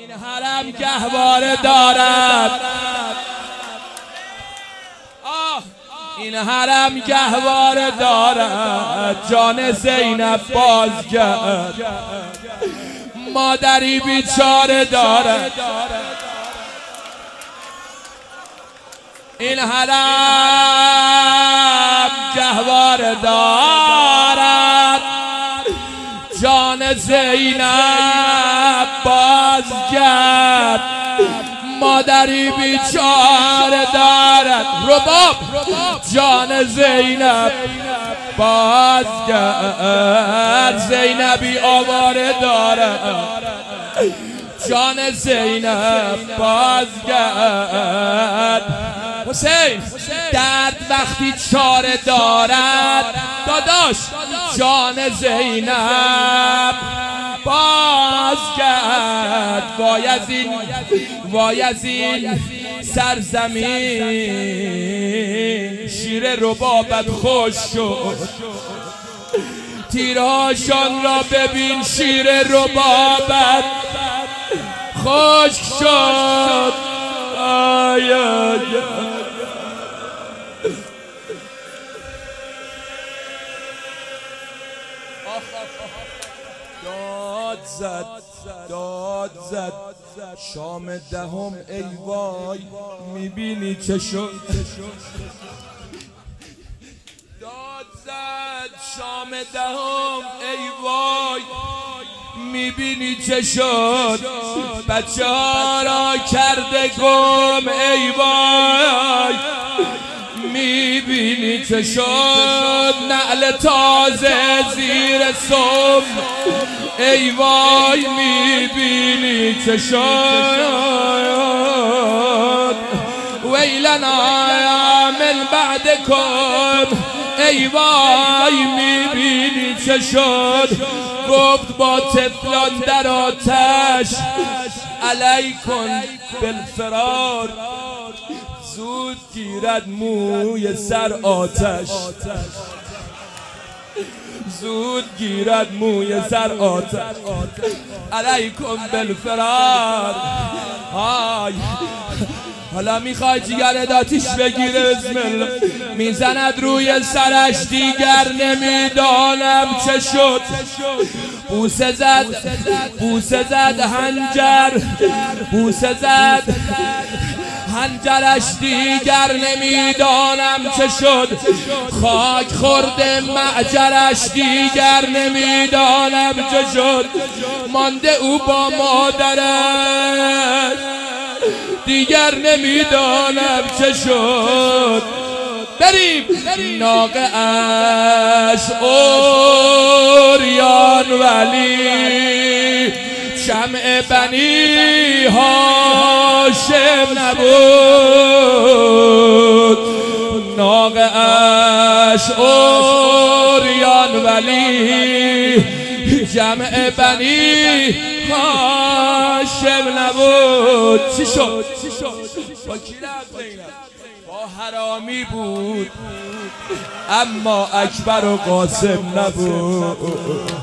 این حرم گهواره دارد، این حرم گهواره دارد، جان زینب بازگرد، مادری بیچاره دارد. این حرم گهواره دارد، جان زینب بازگرد، مادری بیچاره دارد. رباب جان زینب بازگرد، زینبی آواره دارد، جان زینب بازگرد. حسین درد وقتی چاره دارد، داداش جان زینب بازگرد. وای از این سرزمین، شیر ربابت خوش شد، تیرهاشان را ببین، شیر ربابت خوش شد. داد زد شام دهم، ای وای میبینی چه شد. داد زد شام دهم، ای وای میبینی چه شد. بچه ها را کرده گم، ای وای میبینی چه شد. نعل تازه زیر صبح، ای وای میبینی چه شد. ویلنا من بعدکم، ای وای میبینی چه شد. گفت با طفلان در آتش، علیکن بالفرار، زود گیرد موی سر آتش، زود گیرد موی سر آتش. علیکم بالفرار. حالا میخوای جگر داتیش بگیره، بسم الله. میزند روی سرش، دیگر نمیدانم چه شد. بوسه زد هنجر، بوسه زد هنجرش، دیگر نمیدانم چه شد. خاک خورده معجرش، دیگر نمیدانم چه شد. مانده او با مادرش، دیگر نمیدانم چه شد. بریم ناقه اش اوریان ولی، شمع بنی هاشم نبود. ناقه اش اوریان ولی، جمع بنی هاشم نبود. چی شد؟ با کی رفت زینب؟ با حرامی بود، اما اکبر و قاسم نبود.